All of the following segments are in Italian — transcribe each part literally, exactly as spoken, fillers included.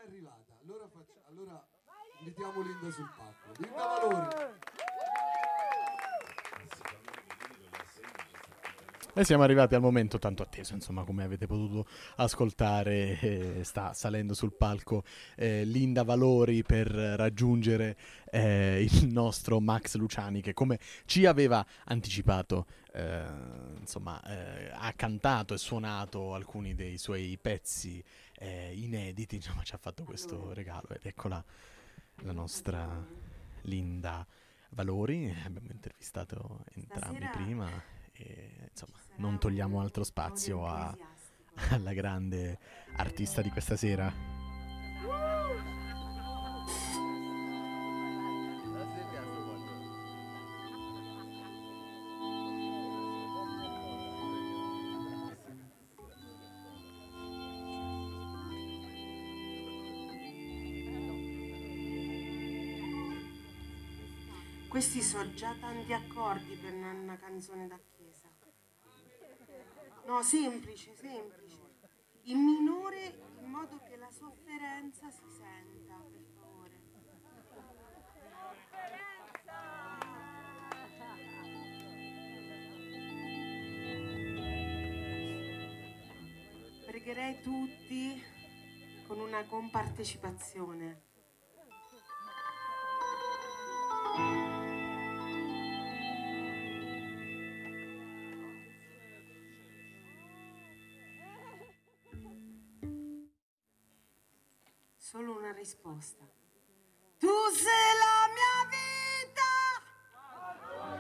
arrivata. Allora, faccio, allora invitiamo Linda sul palco. Linda Valori. E siamo arrivati al momento tanto atteso, insomma, come avete potuto ascoltare, eh, sta salendo sul palco eh, Linda Valori per raggiungere eh, il nostro Max Luciani, che come ci aveva anticipato, eh, insomma, eh, ha cantato e suonato alcuni dei suoi pezzi eh, inediti, insomma, ci ha fatto questo regalo, ed eccola la nostra Linda Valori. Abbiamo intervistato entrambi Stasera prima. E, insomma, non togliamo altro spazio a, alla grande artista di questa sera. Questi sono già tanti accordi per una canzone da chiesa. No, semplice, semplice. In minore, in modo che la sofferenza si senta, per favore. Pregherei tutti con una compartecipazione. Solo una risposta. Tu sei la mia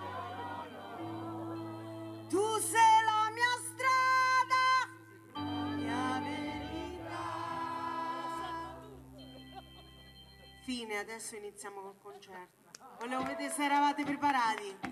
vita. Tu sei la mia strada. Mia verità. Fine, adesso iniziamo col concerto. Volevo vedere se eravate preparati.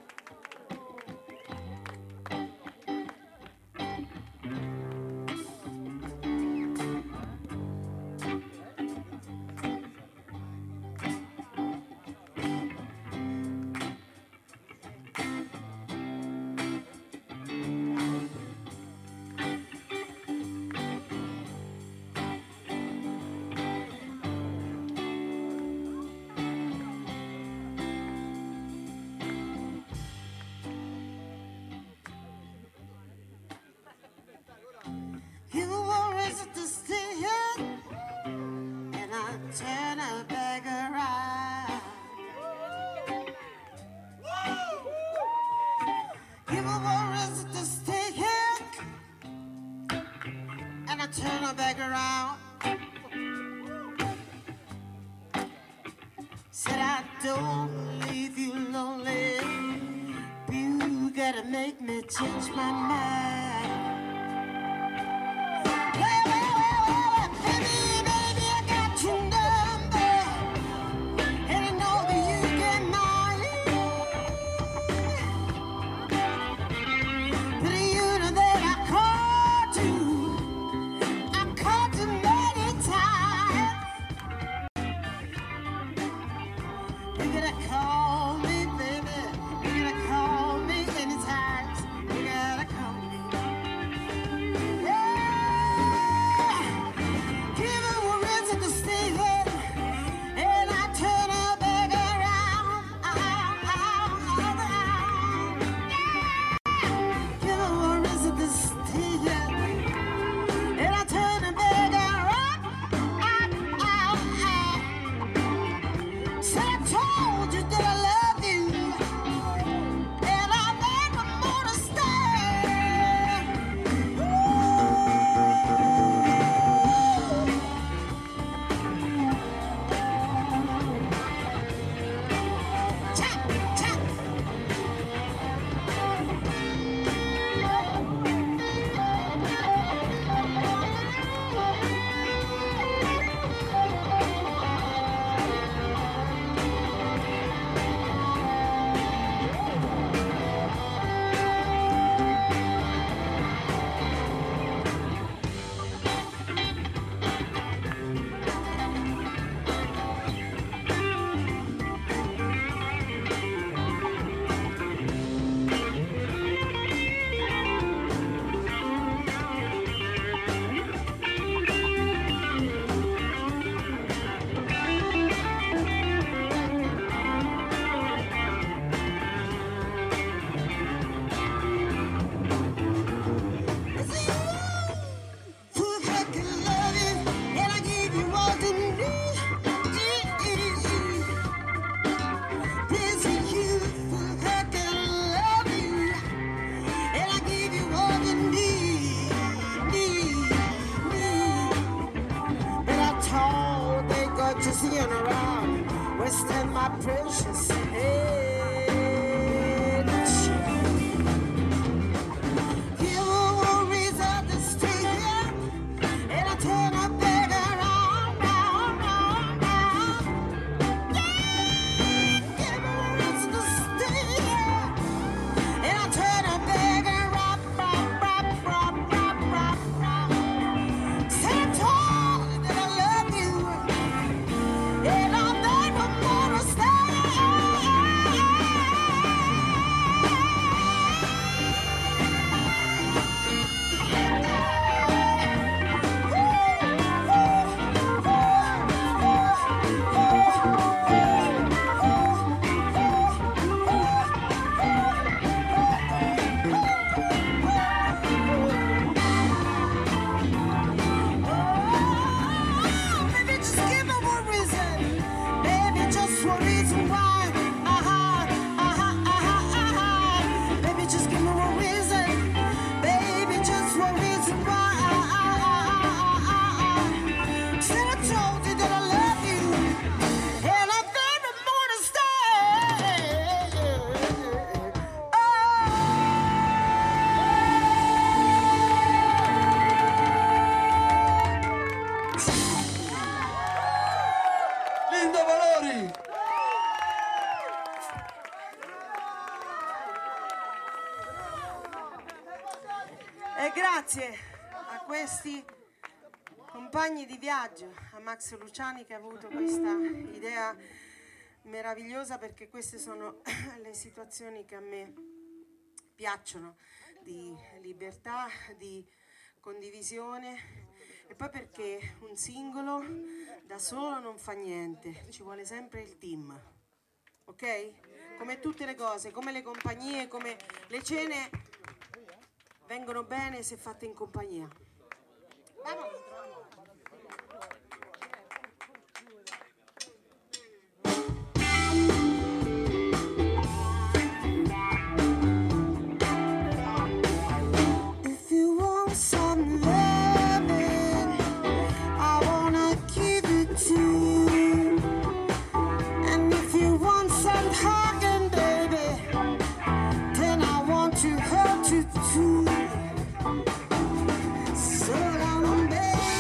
Change my mind. Well, well, well, well, baby, baby, I got your number, and I know that you get mine. But you know that I called you, I called you many times. You're gonna call me, baby. You're gonna call me anytime. You gotta call me. Yeah. seeing around, wasting my precious energy. Give her a reason to stay here, and I turn her back around, round, round, round. Yeah, give her a reason to stay here, and I turn her back around, round, round, round, round, round, round. Say I told you that I love you, and I'm never gonna stay. Baby, just give me one reason. Baby, just one reason why. Uh-huh, uh-huh, uh-huh, uh-huh. Baby, just give me one reason. Baby, just one reason why. Uh-uh, uh-uh, uh-uh. Said I told you that I love you, and I never wanna stay. Oh. Linda Valori! E grazie a questi compagni di viaggio, a Max Luciani che ha avuto questa idea meravigliosa, perché queste sono le situazioni che a me piacciono, di libertà, di condivisione, e poi perché un singolo da solo non fa niente, ci vuole sempre il team, ok? Come tutte le cose, come le compagnie, come le cene vengono bene se fatte in compagnia. Vamos. If you want some loving, I wanna give it to you. And if you want some hugging, baby, then I want to hurt you too. So long, baby.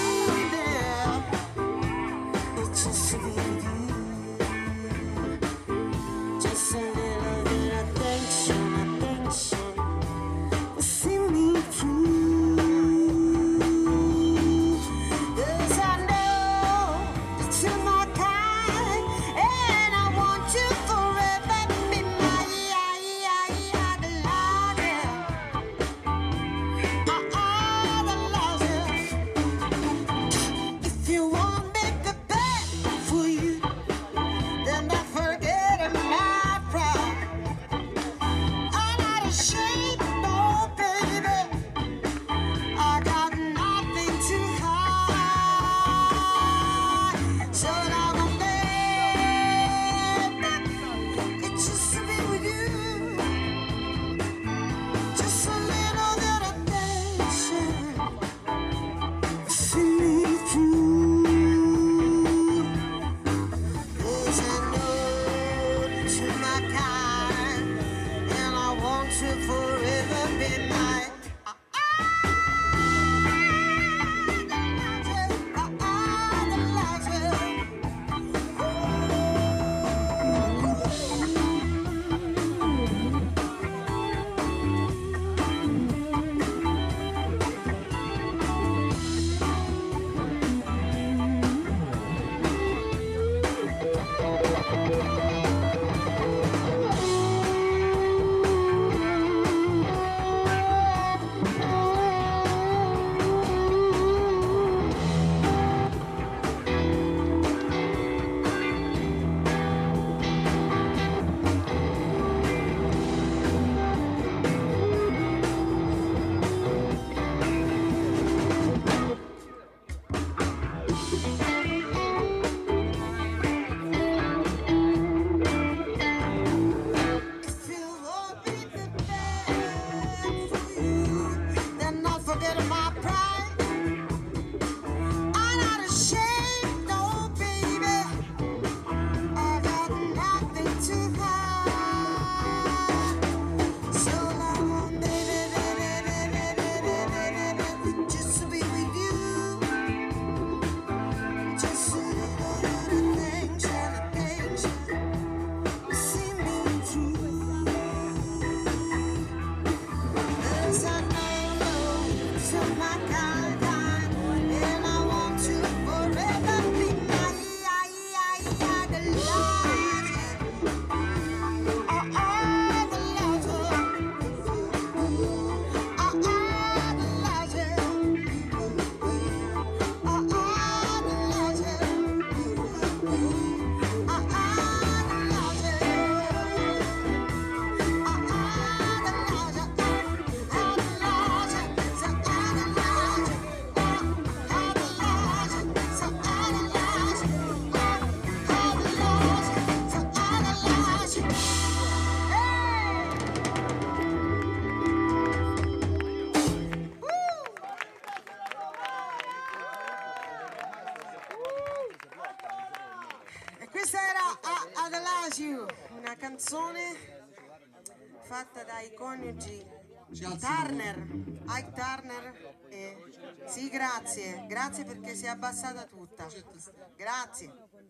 Canzone fatta dai coniugi Turner, Ike Turner e... Sì, grazie, grazie perché si è abbassata tutta, grazie.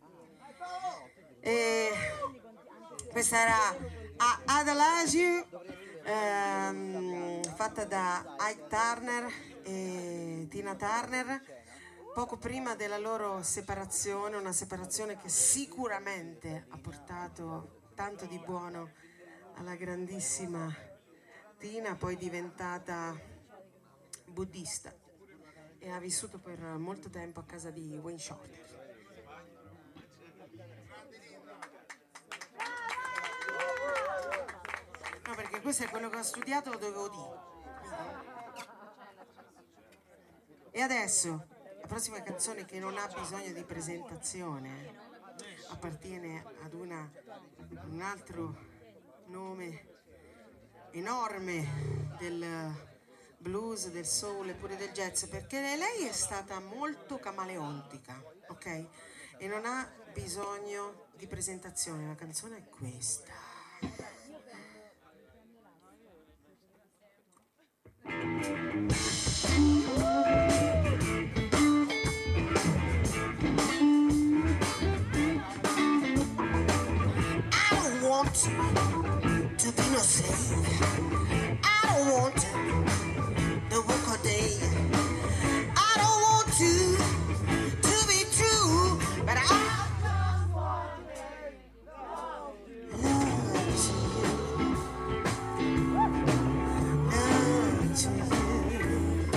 E questa era Adagio, ehm, fatta da Ike Turner e Tina Turner poco prima della loro separazione, una separazione che sicuramente ha portato tanto di buono alla grandissima Tina, poi diventata buddista e ha vissuto per molto tempo a casa di Wayne Shorter. No, perché questo è quello che ho studiato, lo dovevo dire. E adesso la prossima canzone, che non ha bisogno di presentazione, appartiene ad una, un altro nome enorme del blues, del soul e pure del jazz, perché lei è stata molto camaleontica, ok? E non ha bisogno di presentazione, la canzone è questa. To be no slave, I don't want to, to work all day. I don't want to, to be true, but I just want love to you, love to you.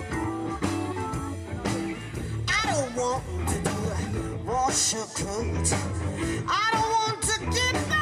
I don't want to do wash your clothes. I don't want to get back.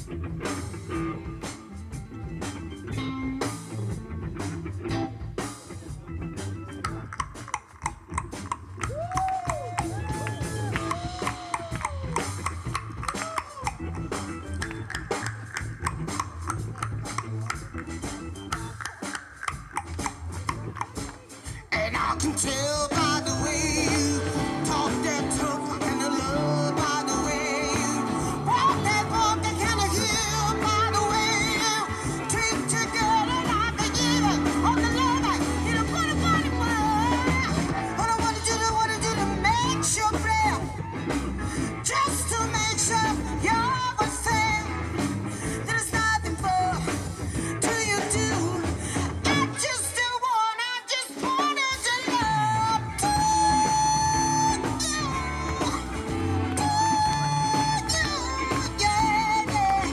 Tell by the way you talk that talk and the love by the way you walk that walk that kind of heal by the way you treat your girl like a year on the love like you know funny funny funny. All I wanted you to wanted you to make sure prayer just to make sure you're always fair. There's nothing for do you do. I just do want I just wanted to love to you, to you, yeah, yeah,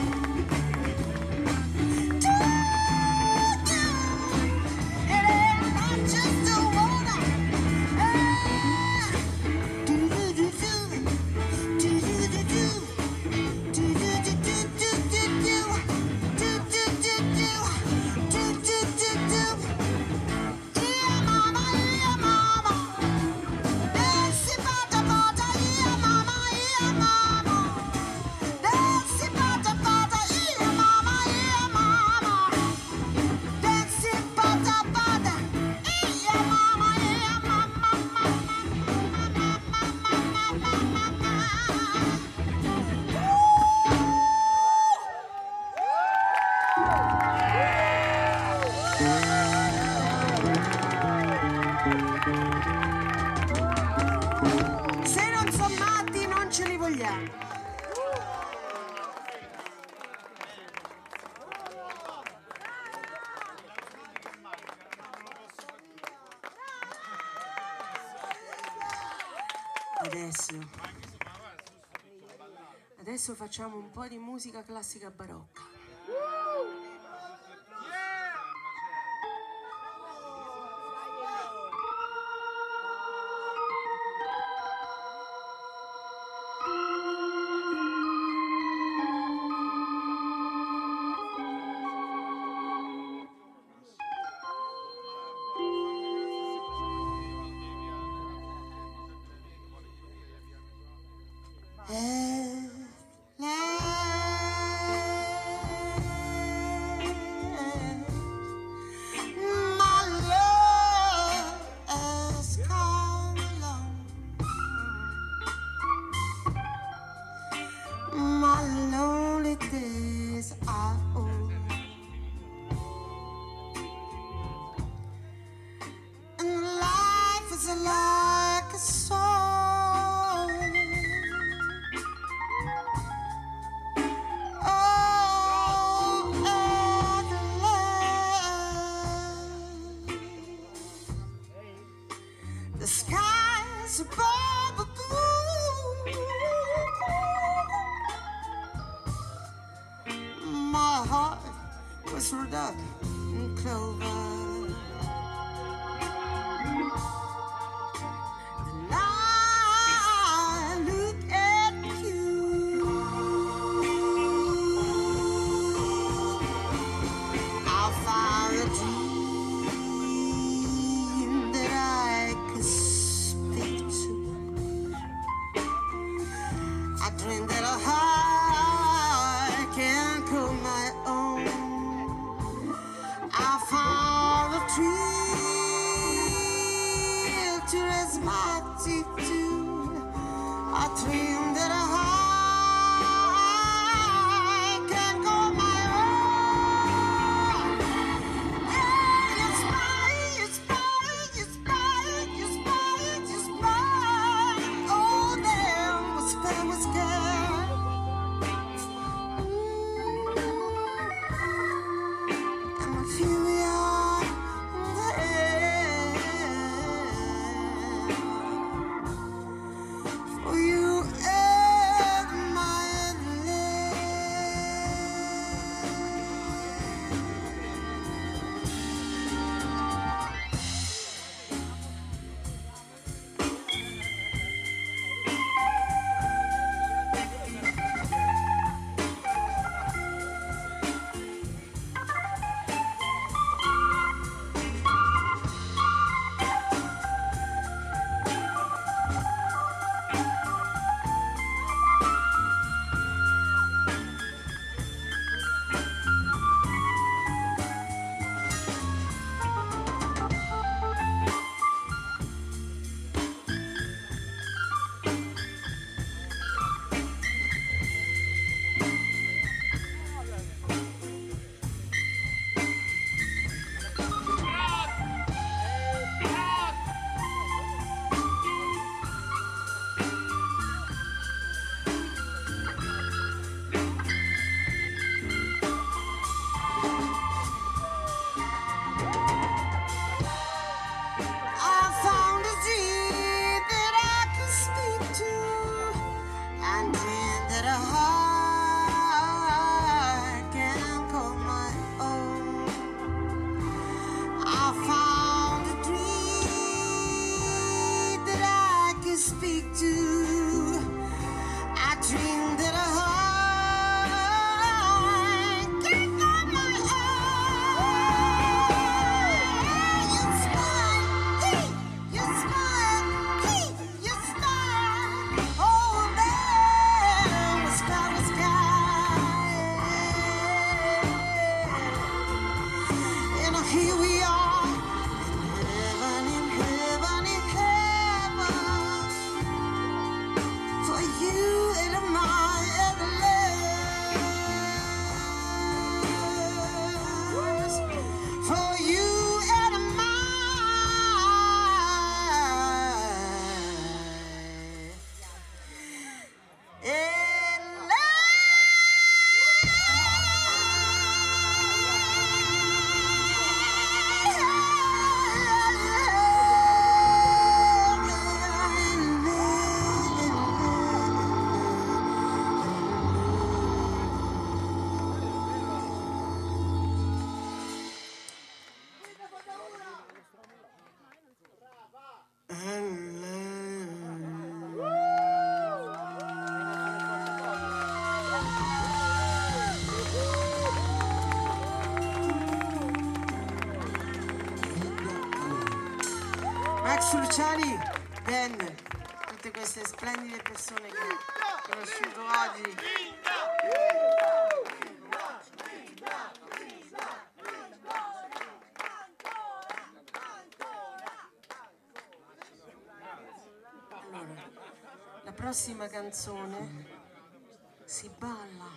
to you, and I just do wanna uh, do do do do do do do do do do do do do do do do do do. Yeah, mama, yeah, mama. Dance bata bata, yeah, mama, yeah, mama. Dance bata bata, yeah, mama, yeah, mama. Dance bata bata, yeah, mama, yeah, mama, se non sono matti non ce li vogliamo. Adesso, adesso facciamo un po' di musica classica barocca. My love has come along. My lonely days are over, and life is like a song. Oh, and love. The skies above the blue. My heart was rolled up in clover. And I look at you. I found a dream that I could speak to. I dreamed that a heart can call my own. I found a tree to rest my teeth to. I dreamed that a heart can call my own. Hey, you smile, you smile, you smile, you smile, you smile. Oh, damn, was fun, was good. And here we are there for you. Max Luciani, Ben, tutte queste splendide persone che ho conosciuto oggi. Allora, la prossima canzone si balla.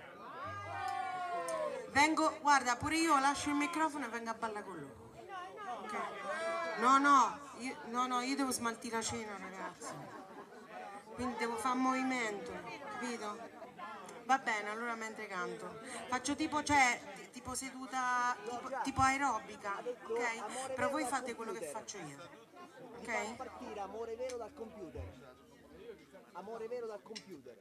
Vengo, guarda, pure io lascio il microfono e vengo a ballare con loro. Ok? No, no, io, no, no, io devo smaltire la cena, ragazzi. Quindi devo fare movimento, capito? Va bene, allora mentre canto. Faccio tipo, cioè, t- tipo seduta, tipo, tipo aerobica, ok? Però voi fate quello che faccio io, ok? Partire amore vero dal computer. Amore vero dal computer.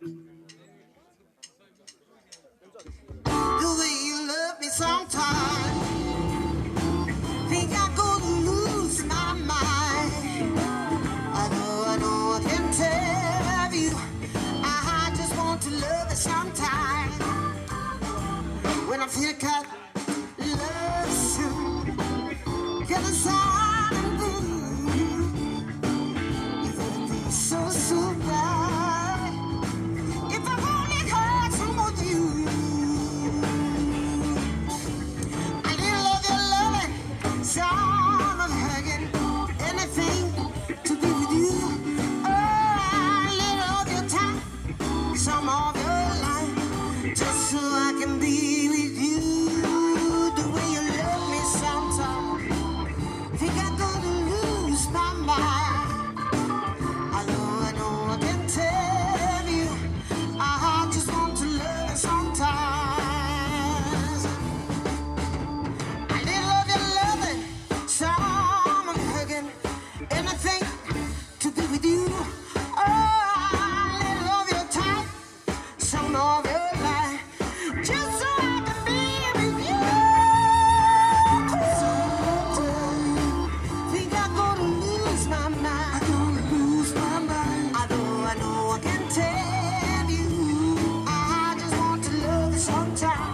The way you love me sometimes, think I'm gonna lose my mind. I know, I know, I can tell you, I just want to love you sometimes. When I feel cut, love you, get a sign of blue. Everything's so, so right. If I only had some of you. Some of hugging, anything to be with you. Oh, a little of your time, some of your life, just so I can be with you. The way you love me sometimes, think I'm gonna lose my mind. I know, I know, I can tell you, I just want to love you sometimes. Anything to be with you. Oh, a little of your time, some of your life, just so I can be with you. Think I'm gonna lose my mind. I'm gonna lose my mind. I know, I know, I can tell you, I just want to love you sometimes.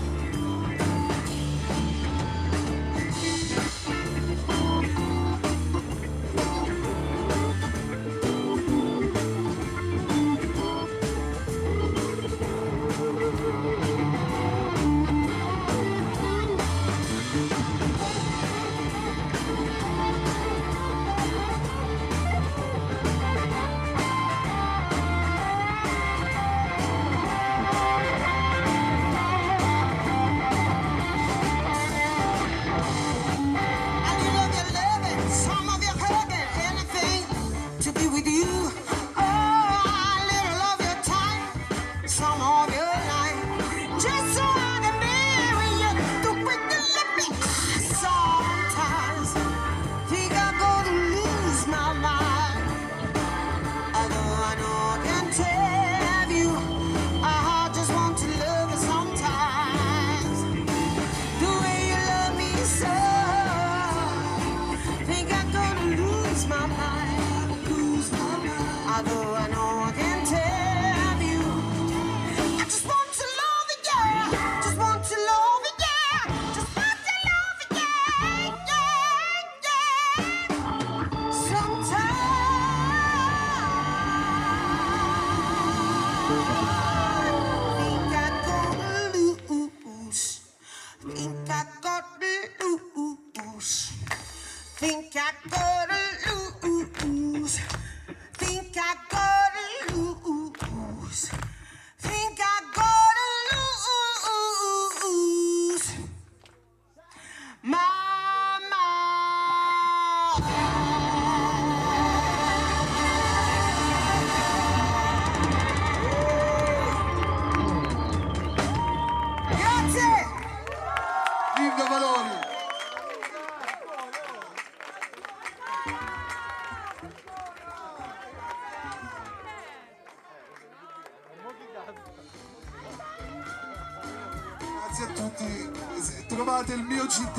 Grazie a tutti. Se trovate il mio C D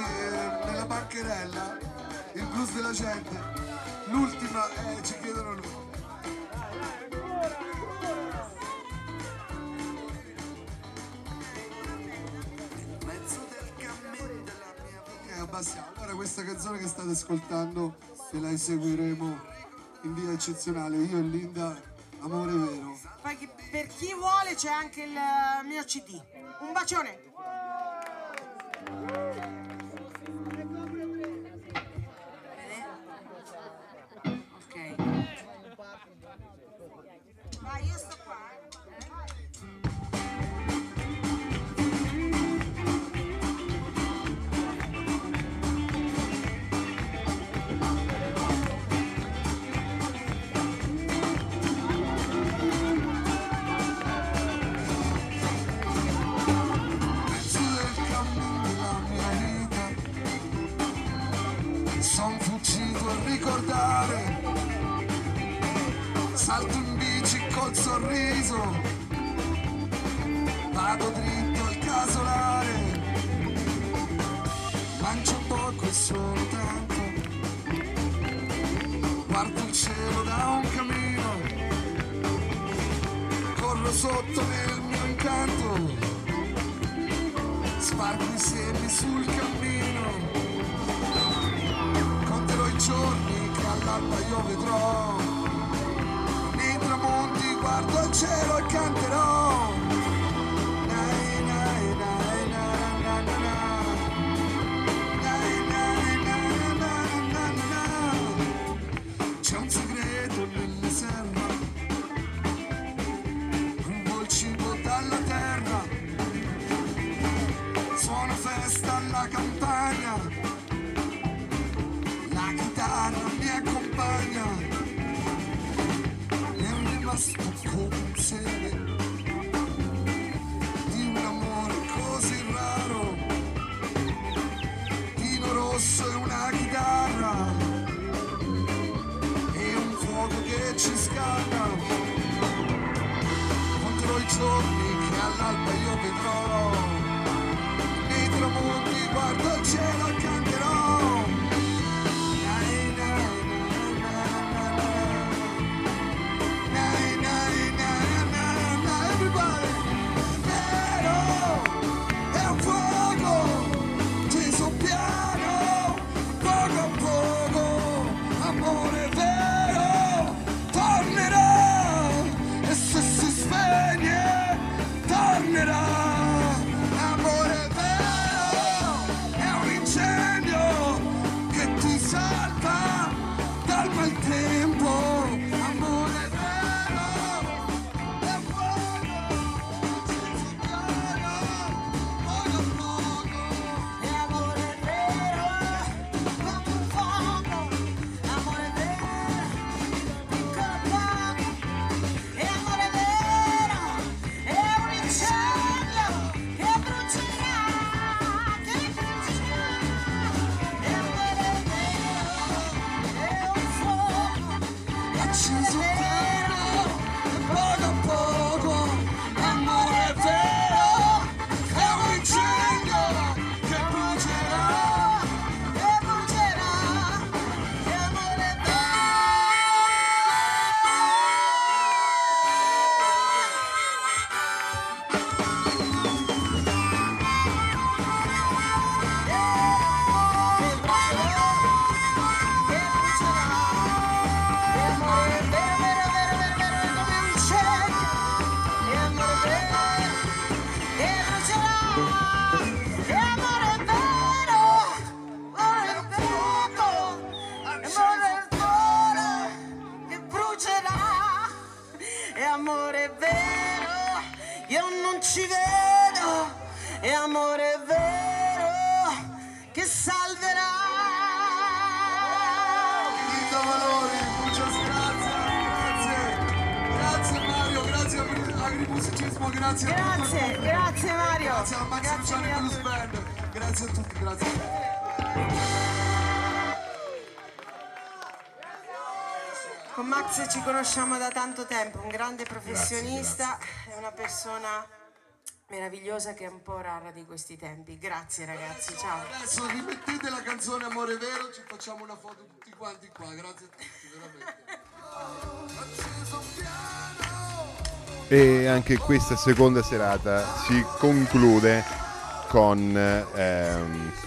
eh, nella bancherella, il blues della gente, l'ultima eh, ci chiedono lui. Mezzo del cammin della mia vita. Ok, abbassiamo. Allora questa canzone che state ascoltando e la eseguiremo in via eccezionale. Io e Linda, Amore Vero. Poi chi- per chi vuole c'è anche il eh, mio C D. Un bacione. Bene? Ok. Vai, io sto qua. Mezzo del cammino della mia vita son fuggito a ricordare, salto in bici col sorriso, vado dritto al casolare, mangio poco e solo tanto, guardo il cielo da un camino, corro sotto nel mio incanto, spargo i semi sul cammino, conterò i giorni che all'alba io vedrò, nei tramonti guardo al cielo e canterò. Nai, nai, nai, na, na, na, na. Nai, nai, nai, na, na, na, na. C'è un segreto nelle serra, rubo il cibo dalla terra, suono festa alla campagna, la chitarra mi accompagna, è rimasto come un seme di un amore così raro, vino rosso e una chitarra e un fuoco che ci scalda, conterò i giorni che all'alba io vedrò, nei tramonti guardo il cielo e canterò. Nai, nai, nai, na, na, na. Nai, nai, nai, na, na, everybody. Vero, è un fuoco, acceso piano, poco a poco, amore vero, tornerà, e se si spegne, tornerà. Amore vero, è un incendio che ti salva dal maltempo. Amore vero, è un fuoco, acceso piano, poco a poco. E amore vero, come un fuoco. Amore vero, piccolo fuoco. E amore vero, è un incendio che brucerà, che brucerà. E amore vero, è un fuoco. Acceso piano, poco a poco. Amore vero, è un incendio che brucerà. E brucerà. E amore vero, io non ci vedo, è amore vero che salverà. Linda Valori, muchas gracias, grazie, grazie Mario, grazie a Agrimusicismo, grazie a tutto il Grazie, pubblico. grazie Mario. Grazie a Max Grazie Luciani mille. Blues Band, grazie a tutti, grazie. Con Max ci conosciamo da tanto tempo, un grande professionista, è una persona meravigliosa che è un po' rara di questi tempi. Grazie ragazzi, ciao. Adesso rimettete la canzone Amore Vero, ci facciamo una foto tutti quanti qua, grazie a tutti, veramente. Acceso piano. E anche questa seconda serata si conclude con ehm,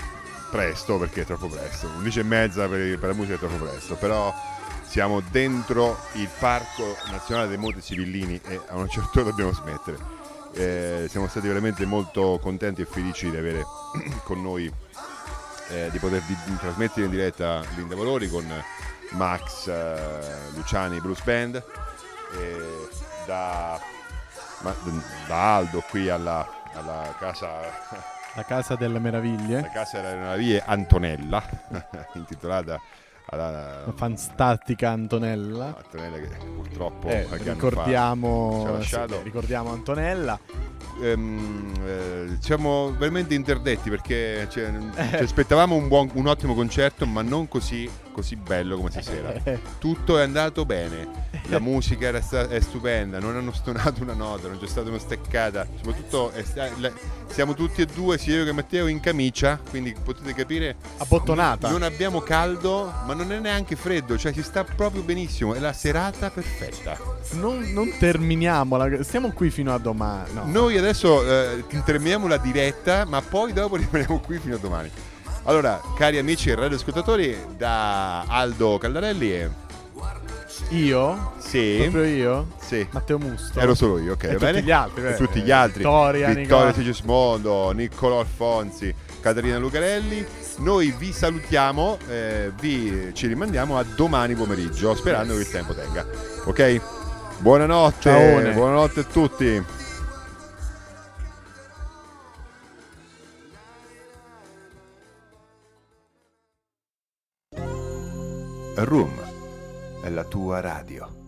presto, perché è troppo presto, undici e mezza per, per la musica è troppo presto, però siamo dentro il Parco Nazionale dei Monti Sibillini e a un certo punto dobbiamo smettere. Eh, siamo stati veramente molto contenti e felici di avere con noi, eh, di poter di, di trasmettere in diretta Linda Valori con Max eh, Luciani Blues Band, eh, da, ma, da Aldo qui alla, alla casa... La Casa delle Meraviglie. La Casa delle Meraviglie Antonella, intitolata alla La fantastica Antonella. Antonella che purtroppo Eh, qualche anno ricordiamo, fa ci ha lasciato. sì, ricordiamo Antonella. Ehm, eh, siamo veramente interdetti perché cioè, ci aspettavamo un, buon, un ottimo concerto, ma non così, così bello come stasera. Tutto è andato bene, la musica era sta- è stupenda, non hanno stonato una nota, non c'è stata una steccata, soprattutto è sta- la- siamo tutti e due, sia io che Matteo, in camicia, quindi potete capire, Abbottonata. non abbiamo caldo, ma non è neanche freddo, cioè si sta proprio benissimo, è la serata perfetta. Non, non terminiamola, stiamo qui fino a domani. No. Noi adesso eh, terminiamo la diretta, ma poi dopo rimaniamo qui fino a domani. Allora, cari amici e radioascoltatori, da Aldo Caldarelli e... Io? Sì. Proprio io? Sì. Matteo Musto. Ero solo io, ok, E va tutti bene? gli altri, E eh. tutti gli altri. Vittoria, Vittoria Nicola. Sigismondo, Niccolò Alfonsi, Caterina Lucarelli. Noi vi salutiamo, eh, vi ci rimandiamo a domani pomeriggio, sperando che il tempo tenga. Ok? Buonanotte. Ciaone. Buonanotte a tutti. Room è la tua radio.